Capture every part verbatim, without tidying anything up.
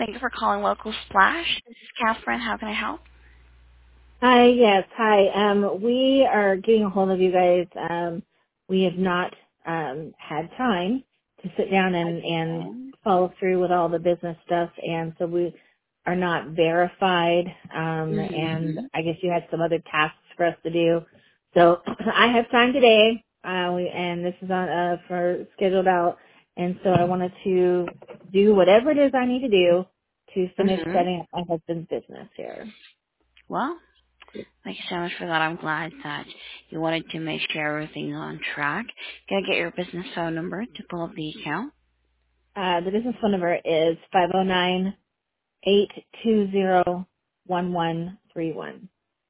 Thank you for calling Local Splash. This is Catherine. How can I help? Hi, yes, hi. Um, we are getting a hold of you guys. Um, we have not um, had time to sit down and, and Okay. follow through with all the business stuff, and so we are not verified. Um, and Mm-hmm. I guess you had some other tasks for us to do. So I have time today, uh, we, and this is on uh, for scheduled out. And so I wanted to do whatever it is I need to do to finish Mm-hmm. setting up my husband's business here. Well, thank you so much for that. I'm glad that you wanted to make sure everything's on track. Can I get your business phone number to pull up the account? Uh, the business phone number is five oh nine, eight two zero, one one three one.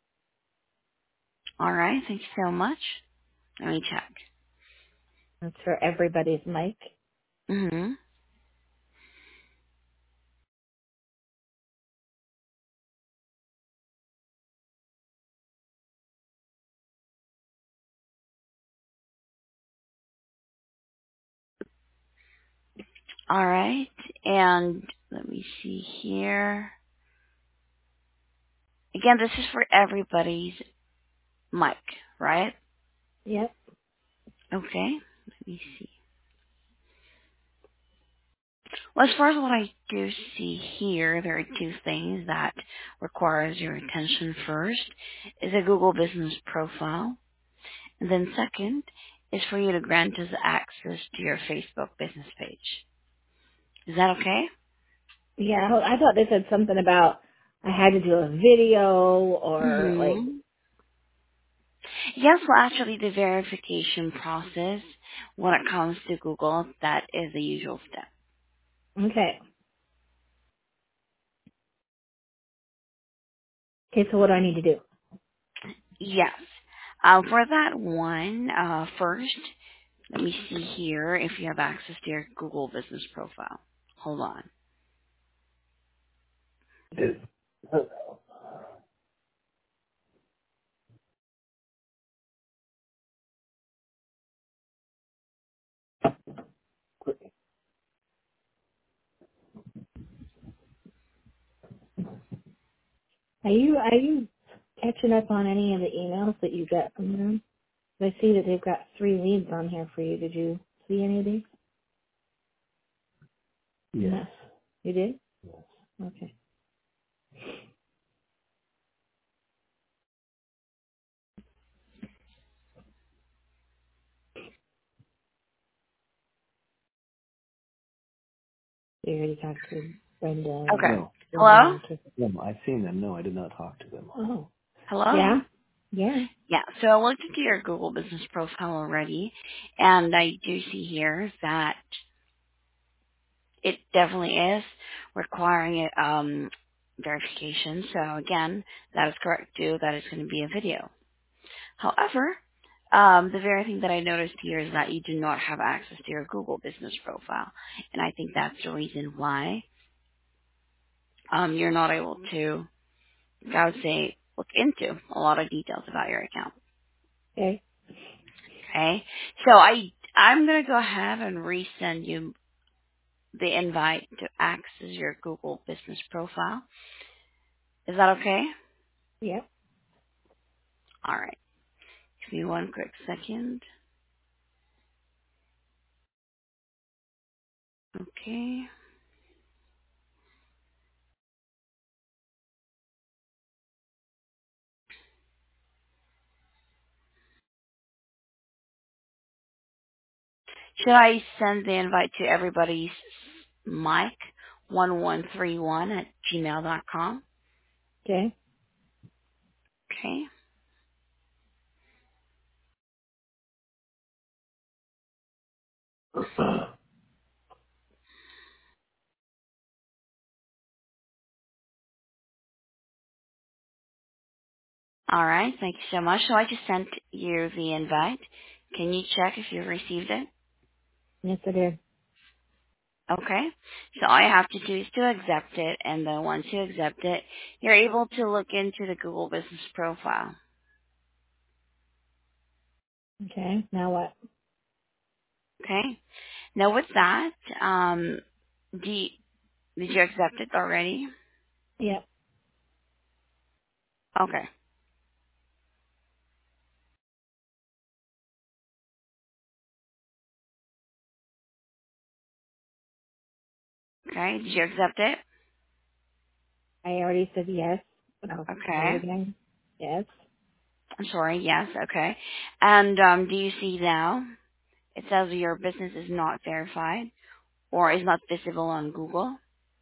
All right. Thank you so much. Let me check. That's for everybody's mic. Mm-hmm. All right. And let me see here. Again, this is for everybody's mic, right? Yep. Okay. Let me see. Well, as far as what I do see here, there are two things that requires your attention. First is a Google Business Profile, and then second is for you to grant us access to your Facebook business page. Is that okay? Yeah, I thought they said something about I had to do a video or like, Mm-hmm. Yes, well, actually, the verification process when it comes to Google, that is the usual step. okay. Okay, so what do I need to do? Yes. Uh, for that one, uh, first, let me see here if you have access to your Google Business Profile. Hold on. Are you, are you catching up on any of the emails that you got from them? I see that they've got three leads on here for you. Did you see any of these? Yes. You did? Okay. You already talked to Brenda Okay. and No. Cindy Hello? and Kip. No, I've seen them. No, I did not talk to them. Oh. Hello? Yeah? Yeah. Yeah, so I looked into your Google Business Profile already, and I do see here that it definitely is requiring um, verification. So again, that is correct too. That is going to be a video. However, um, the very thing that I noticed here is that you do not have access to your Google Business Profile, and I think that's the reason why um, you're not able to, I would say, look into a lot of details about your account. Okay. Okay, so I I'm gonna go ahead and resend you the invite to access your Google Business Profile. Is that okay? Yeah. All right. Give me one quick second. Okay. Should I send the invite to everybody's Mike one one three one at gmail dot com? Okay. Okay. All right. Thank you so much. So I just sent you the invite. Can you check if you've received it? Yes, I did. Okay. So all you have to do is to accept it, and then once you accept it, you're able to look into the Google Business Profile. Okay. Now what? Okay. Now with that, um, do you, Did you accept it already? Yep. Okay. Okay. Did you accept it? I already said yes. I'll say it Okay. again. Yes. I'm sorry. Yes. Okay. And um, do you see now? It says your business is not verified or is not visible on Google.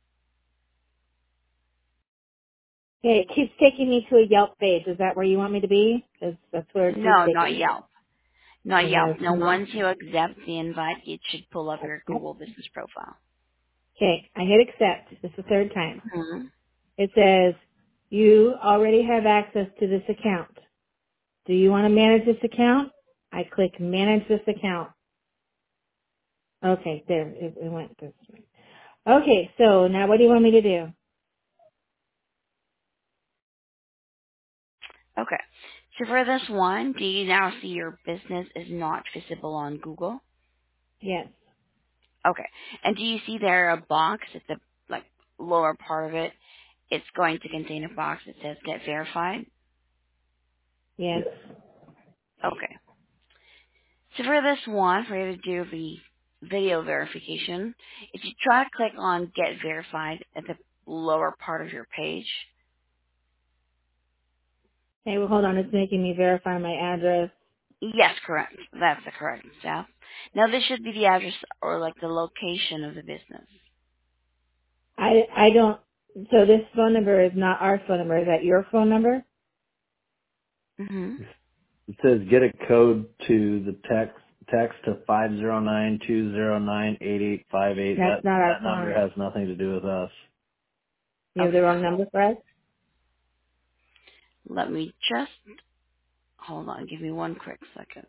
Okay, it keeps taking me to a Yelp page. Is that where you want me to be? 'Cause that's where it keeps No, taking not me. Yelp. Not And Yelp. that's No, not. once you accept the invite, it should pull up your Google business profile. Okay, I hit accept. This is the third time. Hmm. It says, you already have access to this account. Do you want to manage this account? I click manage this account. Okay, there, it, it went this way. Okay, so now what do you want me to do? Okay. So for this one, do you now see your business is not visible on Google? Yes, Okay. And do you see there a box at the like lower part of it? It's going to contain a box that says get verified. yes. Okay. So for this one, for you to do the video verification, if you try to click on get verified at the lower part of your page. Okay, well hold on, it's making me verify my address. Yes, correct. That's the correct step. Now this should be the address or like the location of the business. I, I don't, so this phone number is not our phone number. Is that your phone number? Mhm. It says get a code to the text text to five zero nine two zero nine eight eight five eight. That's That not our that number phone. has nothing to do with us. You have the Okay. wrong number for us? Let me just hold on. Give me one quick second.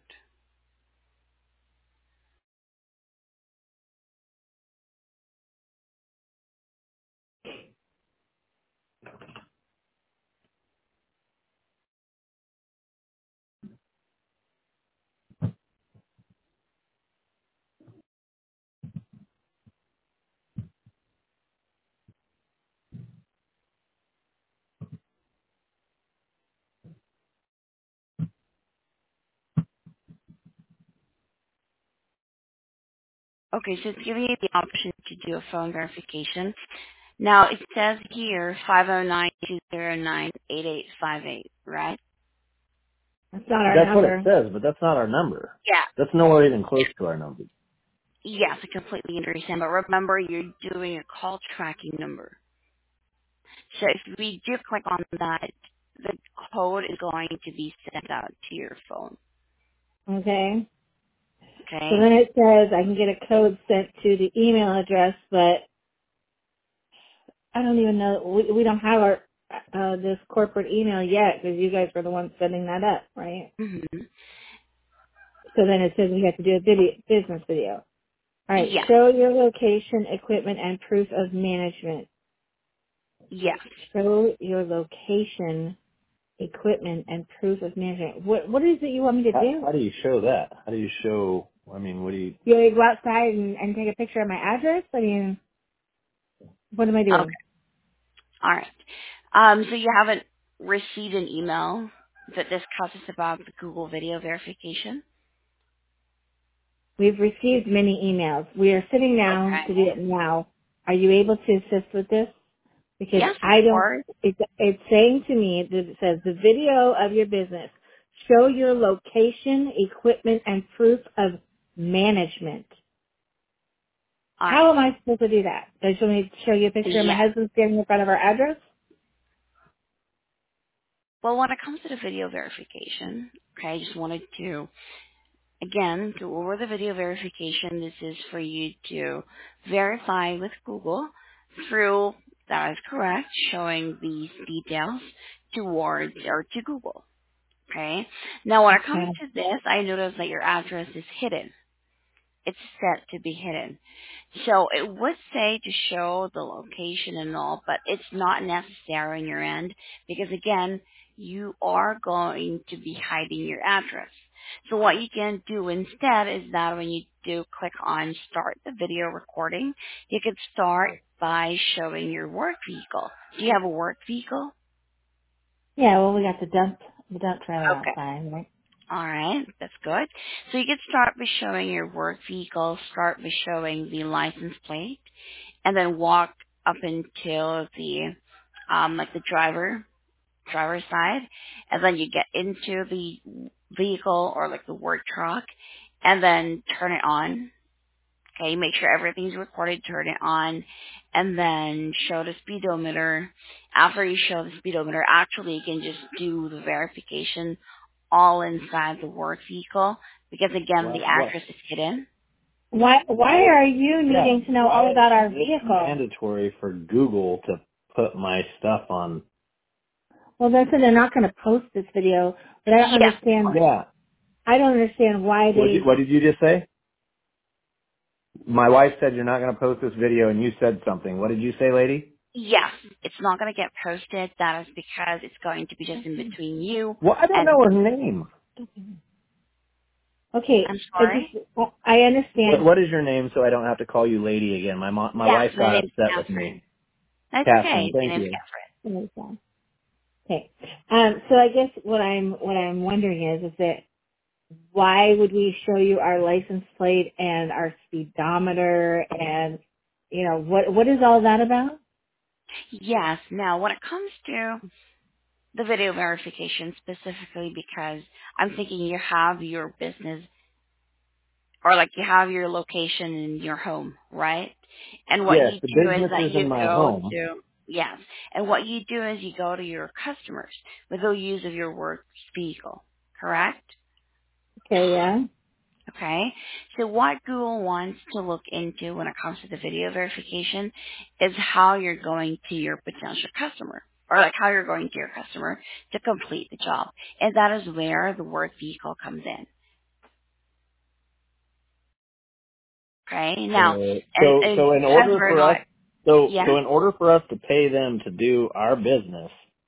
Okay, so it's giving you the option to do a phone verification. Now it says here five zero nine two zero nine eight eight five eight, right? That's not our That's what it number. says, but that's not our number. Yeah. That's nowhere even close to our number. Yes, I completely understand. But remember, you're doing a call tracking number. So if we do click on that, the code is going to be sent out to your phone. Okay. So Okay? then it says I can get a code sent to the email address, but I don't even know. We, we don't have our uh, this corporate email yet because you guys were the ones setting that up, right? Mm-hmm. So then it says we have to do a video, business video. All right. Yes. Show your location, equipment, and proof of management. Yes. Show your location, equipment, and proof of management. What What is it you want me to How, do? how do you show that? How do you show? I mean, what do you? You want me to go outside and, and take a picture of my address? I mean, what am I Okay. doing? All right. Um, so you haven't received an email that discusses about the Google video verification? We've received many emails. We are sitting down Okay. to do it now. Are you able to assist with this? Because Yes, of I don't, course. it's, it's saying to me that it says the video of your business. Show your location, equipment, and proof of management. All right. How am I supposed to do that? Does you want me to show you a picture of my Yeah. husband standing in front of our address? Well, when it comes to the video verification, okay, I just wanted to, again, go over the video verification. This is for you to verify with Google through, that is correct, showing these details towards or to Google. Okay. Now, when it comes Okay. to this, I noticed that your address is hidden. It's set to be hidden. So it would say to show the location and all, but it's not necessary on your end because again, you are going to be hiding your address. So what you can do instead is that when you do click on start the video recording, you can start by showing your work vehicle. Do you have a work vehicle? Yeah, well, we got the dump, the dump trailer Okay. outside, right? All right, that's good. So you can start by showing your work vehicle, start by showing the license plate, and then walk up until the, um, like the driver, driver's side, and then you get into the vehicle or like the work truck, and then turn it on. Okay, make sure everything's recorded, turn it on, and then show the speedometer. After you show the speedometer, actually you can just do the verification all inside the work vehicle because again the What? What? address is hidden. Why, why are you needing Yeah. to know all about our vehicle? It's mandatory for Google to put my stuff on. Well, that's they're not going to post this video, but I don't Yes. understand. Yeah. I don't understand why What did they. you, what did you just say? My wife said you're not going to post this video, and you said something. What did you say, lady? Yes, it's not going to get posted. That is because it's going to be just in between you Well, I don't and. know her name. Okay, I'm I sorry. just I What, understand. what is your name so I don't have to call you lady again? My mo- my Yes, wife my got name's upset with Catherine. me. That's Catherine, okay. My thank name's you. Catherine. Okay, um, so I guess what I'm what I'm wondering is is that why would we show you our license plate and our speedometer and you know what what is all that about? Yes. Now, when it comes to the video verification specifically, because I'm thinking you have your business or like you have your location in your home, right? And what Yes, you the do is business that is you in my go home. to, yes, and what you do is you go to your customers with the use of your work vehicle, correct? Okay, yeah. Okay, so what Google wants to look into when it comes to the video verification is how you're going to your potential customer, or like how you're going to your customer to complete the job. And that is where the work vehicle comes in. Okay, now, Uh, and, so and so in because order we're for not, us so yeah, so in order for us to pay them to do our business,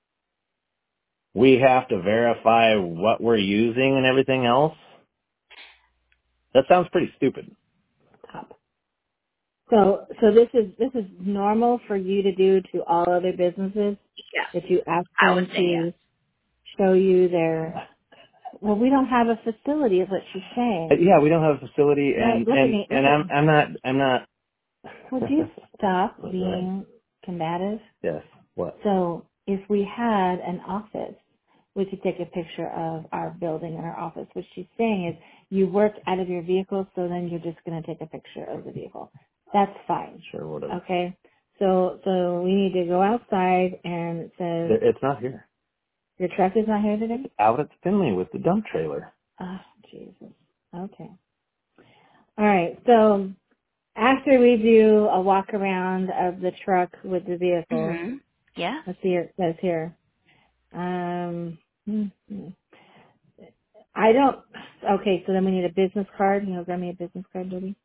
we have to verify what we're using and everything else. That sounds pretty stupid. Top. So so this is this is normal for you to do to all other businesses yes, that you ask I would them say yes. to show you their. Well, we don't have a facility, is what she's Uh, saying. Yeah, we don't have a facility, Right, and look at and me. Look and at I'm me. I'm not I'm not. Would you stop What's that? being combative? Yes. What? So if we had an office, we could take a picture of our building and our office. What she's saying is you work out of your vehicle, so then you're just going to take a picture of the vehicle. That's fine. Sure, whatever. Okay? So so we need to go outside and it says, There- It's not here. your truck is not here today? Out at Finley with the dump trailer. Oh, Jesus. Okay. All right. So after we do a walk around of the truck with the vehicle, Mm-hmm. Yeah. let's see what it says here. Um, hmm, hmm. I don't. Okay, so then we need a business card. You know, grab me a business card, Debbie.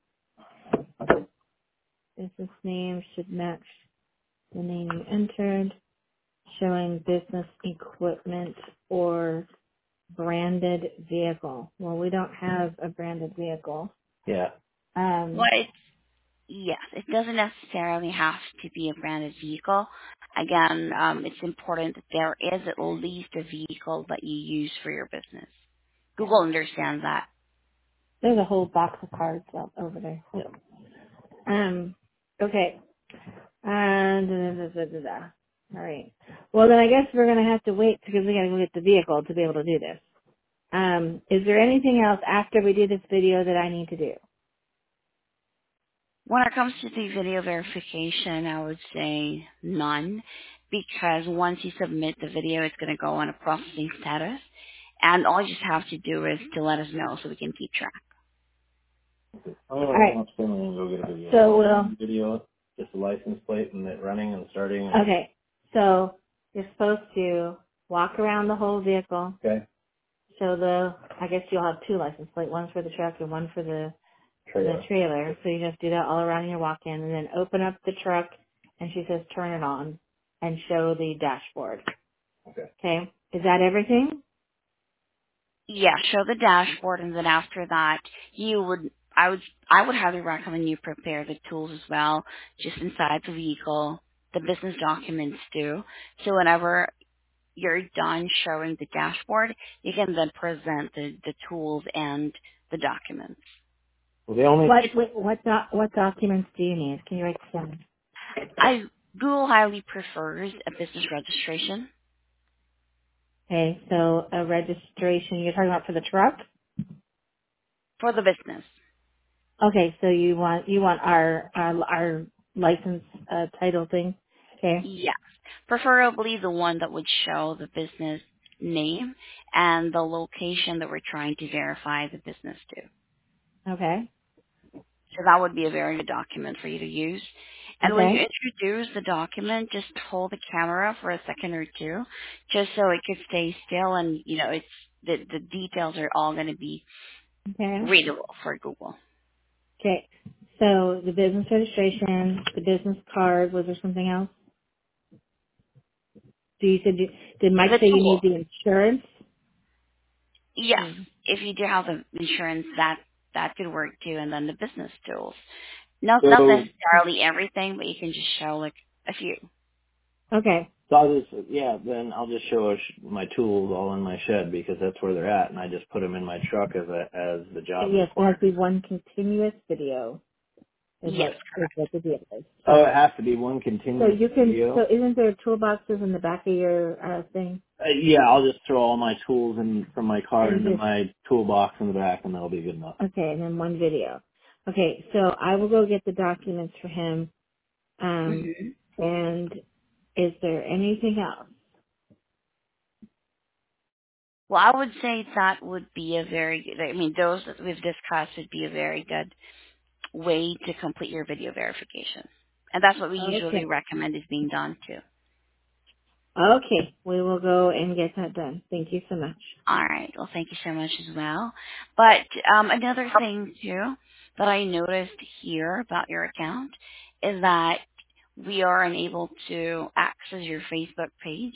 Business name should match the name you entered. Showing business equipment or branded vehicle. Well, we don't have a branded vehicle. Yeah. Well, Um, it's, yes, it doesn't necessarily have to be a branded vehicle. Again, um, it's important that there is at least a vehicle that you use for your business. yeah. Google understands that. There's a whole box of cards up over there. Yeah. Um, okay. And da, da, da, da, da. All right. Well, then I guess we're gonna have to wait because we gotta go get the vehicle to be able to do this. Um, is there anything else after we do this video that I need to do? When it comes to the video verification, I would say none, because once you submit the video, it's going to go on a processing status, and all you just have to do is to let us know so we can keep track. Oh, All right. I'm Finley and go get a video. So we'll. Video, just a license plate and it running and starting. Okay. So you're supposed to walk around the whole vehicle. Okay. So the, I guess you'll have two license plates, one for the truck and one for the Trailer. the trailer. So you just do that all around your walk-in, and then open up the truck, and she says turn it on, and show the dashboard. Okay. Okay. Is that everything? Yeah, show the dashboard, and then after that, you would, I would, I would highly recommend you prepare the tools as well, just inside the vehicle, the business documents too. So whenever you're done showing the dashboard, you can then present the, the tools and the documents. Well, the only What what what, doc, what documents do you need? Can you write this down? I Google highly prefers a business registration Okay, so a registration. You're talking about for the truck? for the business. Okay, so you want you want our our, our license uh, title thing? Okay, Yes, preferably the one that would show the business name and the location that we're trying to verify the business to. okay, So that would be a very good document for you to use. And when you okay, introduce the document, just hold the camera for a second or two, just so it could stay still, and you know, it's the the details are all going to be okay, readable for Google. okay. So the business registration, the business card. Was there something else? So you said you, did Mike The say you need tool, the insurance? yes, Hmm. if you do have the insurance, that that could work too, and then the business tools. Not not so necessarily everything, but you can just show like a few. Okay. so I'll just yeah then I'll just show us my tools all in my shed because that's where they're at, and I just put them in my truck as a as the job Yes, it has requires. to be one continuous video. Is Yes, what is correct. what the deal is. Oh, So it has to be one so continuous you can. video. So isn't there toolboxes in the back of your uh, thing? Uh, yeah, I'll just throw all my tools in from my car And into just my toolbox in the back, and that'll be good enough. okay, and then one video. Okay, so I will go get the documents for him. Um, hmm and is there anything else? Well, I would say that would be a very good, I mean, those that we've discussed would be a very good way to complete your video verification. And that's what we usually Okay. recommend is being done too. Okay, we will go and get that done. Thank you so much. All right. Well, thank you so much as well. But um, another thing too that I noticed here about your account is that we are unable to access your Facebook page.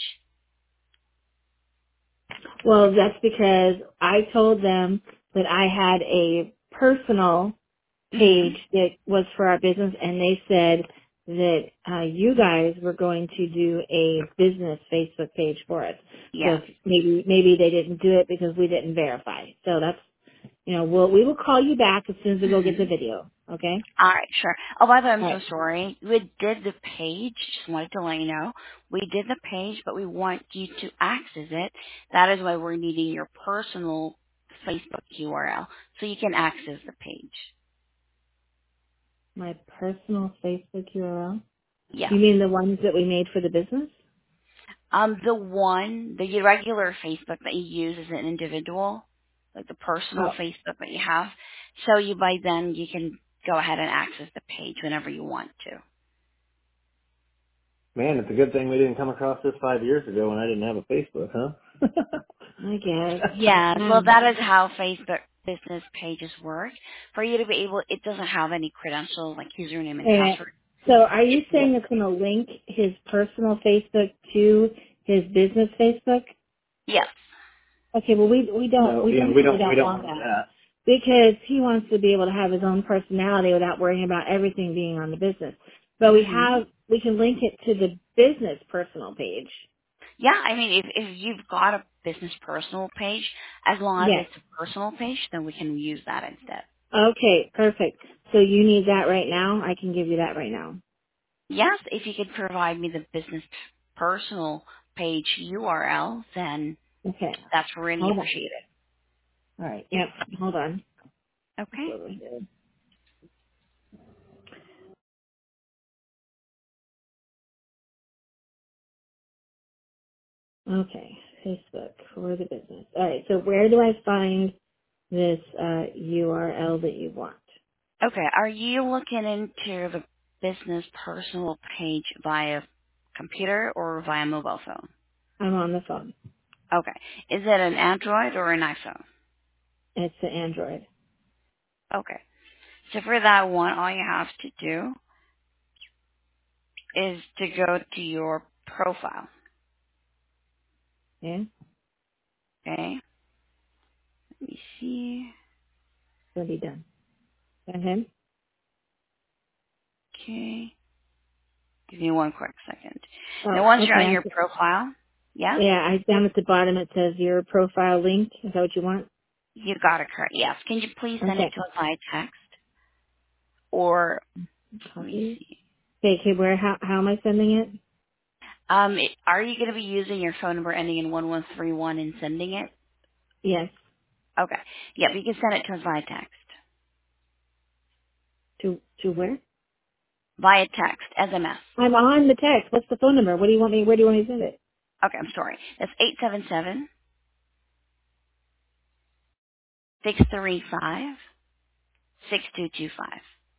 Well, that's because I told them that I had a personal hmm page that was for our business, and they said that uh, you guys were going to do a business Facebook page for us. So Yes. maybe maybe they didn't do it because we didn't verify. So that's you know we'll we will call you back as soon as we go get hmm the video. Okay. All right, sure. Oh, by the way, I'm All so right. sorry. We did the page. Just wanted to let you know. We did the page, but we want you to access it. That is why we're needing your personal Facebook U R L so you can access the page. My personal Facebook U R L. Yes. You mean the ones that we made for the business? Um, the one, the regular Facebook that you use as an individual, like the personal Oh, Facebook that you have. So you by then you can go ahead and access the page whenever you want to. Man, it's a good thing we didn't come across this five years ago when I didn't have a Facebook, huh? I guess. Yes, well Um, that is how Facebook business pages work. For you to be able, it doesn't have any credentials like username and and password. so are you It's saying what, it's going to link his personal Facebook to his business Facebook? yes. Okay, well we we don't No, we yeah, we definitely don't we don't don't want want that that. because he wants to be able to have his own personality without worrying about everything being on the business. But we hmm have we can link it to the business personal page. Yeah, I mean, if if you've got a business personal page, as long as Yes. it's a personal page, then we can use that instead. Okay, perfect. So you need that right now? I can give you that right now. Yes, if you could provide me the business personal page U R L, then Okay. that's really Hold on. appreciated. All right. Yep. Hold on. Okay. Okay. Facebook for the business. All right. So where do I find this uh, U R L that you want? Okay. Are you looking into the business personal page via computer or via mobile phone? I'm on the phone. Okay. Is it an Android or an iPhone? It's the Android. Okay. So for that one, all you have to do is to go to your profile. Yeah. Okay. me see. It'll be done. Go ahead. Okay. Give me one quick second. Now, Oh, once you're okay. on I your see. profile, yeah, Yeah, I down at the bottom it says your profile link. Is that what you want? you got it correct. Yes. Can you please send it Okay. to us via text? Or, let me Copy. see. Okay, okay, where, how, how am I sending it? Um, it- are you going to be using your phone number ending in one one three one and sending it? Yes. Okay. Yep, you can send it to us via text. To, to where? Via text, S M S. I'm on the text. What's the phone number? What do you want me, where do you want me to send it? Okay, I'm sorry. That's eight seven seven, six three five, six two two five.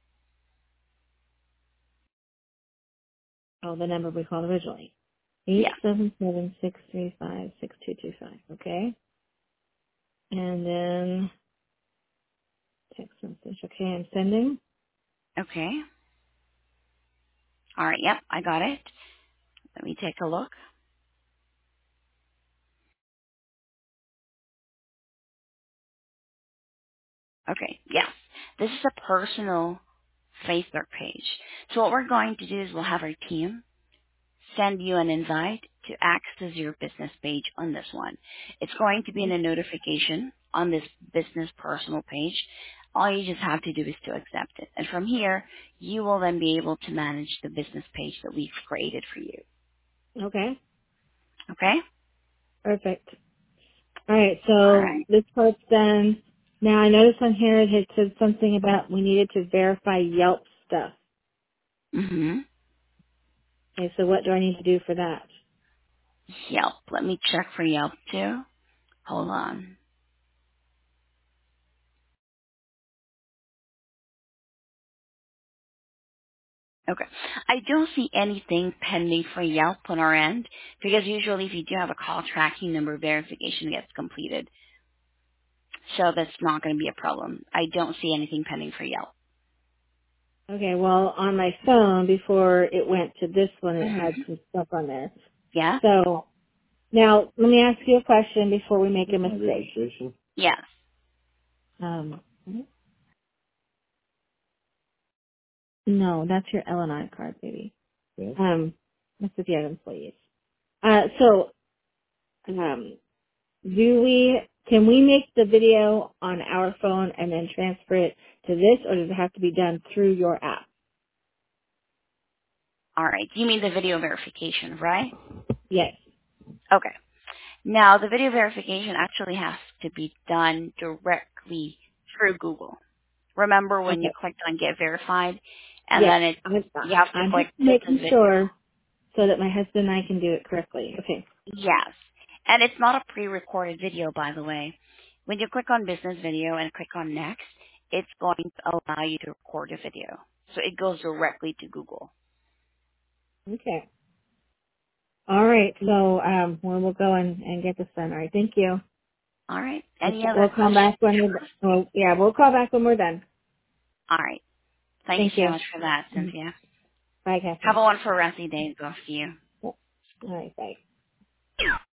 Oh, the number we called originally. Eight Yeah. seven seven six three five six two two five. Okay. And then text message. Okay, I'm sending. Okay. All right, yep, I got it. Let me take a look. Okay, yes. This is a personal Facebook page. So what we're going to do is we'll have our team send you an invite to access your business page on this one. It's going to be in a notification on this business personal page. All you just have to do is to accept it. And from here, you will then be able to manage the business page that we've created for you. Okay. Okay? Perfect. All right. All So right. this part's done. Now I noticed on here it had said something about we needed to verify Yelp stuff. Mm-hmm. Okay. So what do I need to do for that? Yelp. Let me check for Yelp too. Hold on. Okay. I don't see anything pending for Yelp on our end because usually if you do have a call tracking number, verification gets completed. So that's not going to be a problem. I don't see anything pending for Yelp. Okay. Well, on my phone before it went to this one, it had Mm-hmm. some stuff on there. Yeah? So now let me ask you a question before we make a mistake. Yes. Um, no, that's your L and I card, baby. Yeah. Um, that's if you have employees. Uh, so, um, do we, can we make the video on our phone and then transfer it to this, or does it have to be done through your app? All right. You mean the video verification, right? Yes. Okay. Now, the video verification actually has to be done directly through Google. Remember when you Okay. clicked on Get Verified, and Yes. then it I'm, you have to I'm click just Business making Video. sure so that my husband and I can do it correctly. Okay. Yes. And it's not a pre-recorded video, by the way. When you click on Business Video and click on Next, it's going to allow you to record a video. So it goes directly to Google. Okay. All right. So, um, well, we'll go and, and get this done. All right. Thank you. All right. We'll, Any other we'll call questions? back when we're, well, yeah, we'll call back when we're done. All right. Thank you Thank so you. much for that, Mhm. Cynthia. Bye, Have Catherine. a wonderful rest of your day. Go to you. All right. Bye.